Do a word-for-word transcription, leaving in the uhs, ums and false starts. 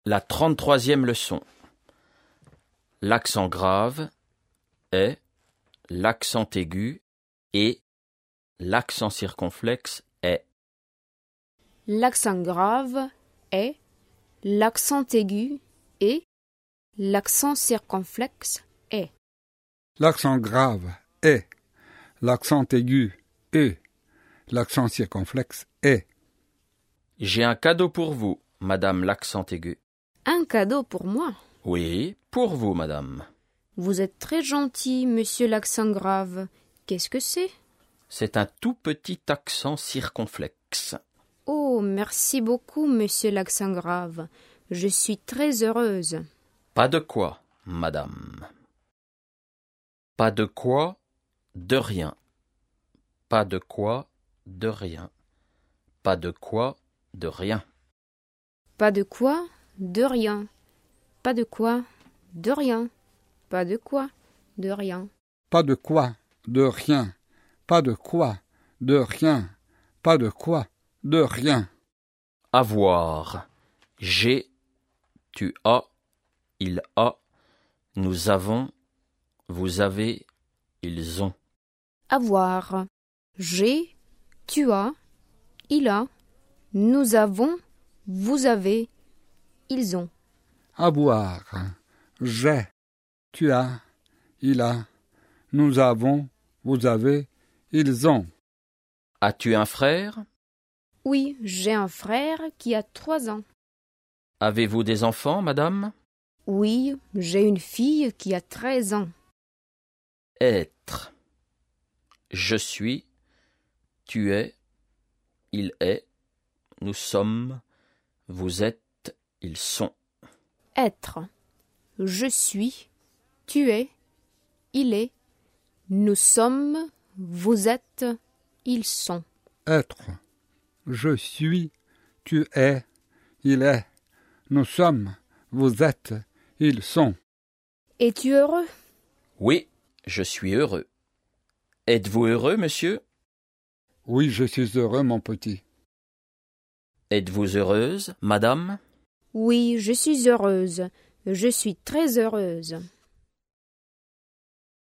La trente-troisième leçon. L'accent grave est, l'accent aigu et l'accent circonflexe est. L'accent grave est, l'accent aigu et l'accent circonflexe est. L'accent grave est, l'accent aigu et l'accent circonflexe est. J'ai un cadeau pour vous, madame l'accent aigu. Un cadeau pour moi. Oui, pour vous, madame. Vous êtes très gentil, monsieur l'accent grave. Qu'est-ce que c'est? C'est un tout petit accent circonflexe. Oh, merci beaucoup, monsieur l'accent grave. Je suis très heureuse. Pas de quoi, madame. Pas de quoi, de rien. Pas de quoi, de rien. Pas de quoi, de rien. Pas de quoi, de rien. Pas de quoi, de rien. Pas de quoi, de rien. Pas de quoi, de rien. Pas de quoi, de rien. Pas de quoi, de rien. Avoir. J'ai, tu as, il a, nous avons, vous avez, ils ont. Avoir. J'ai, tu as, il a, nous avons, vous avez, ils ont. Avoir. J'ai, tu as, il a, nous avons, vous avez, ils ont. As-tu un frère? Oui, j'ai un frère qui a trois ans. Avez-vous des enfants, madame? Oui, j'ai une fille qui a treize ans. Être. Je suis, tu es, il est, nous sommes, vous êtes, ils sont. Être. Je suis, tu es, il est, nous sommes, vous êtes, ils sont. Être. Je suis, tu es, il est, nous sommes, vous êtes, ils sont. Es-tu heureux? Oui, je suis heureux. Êtes-vous heureux, monsieur? Oui, je suis heureux, mon petit. Êtes-vous heureuse, madame? Oui, je suis heureuse. Je suis très heureuse.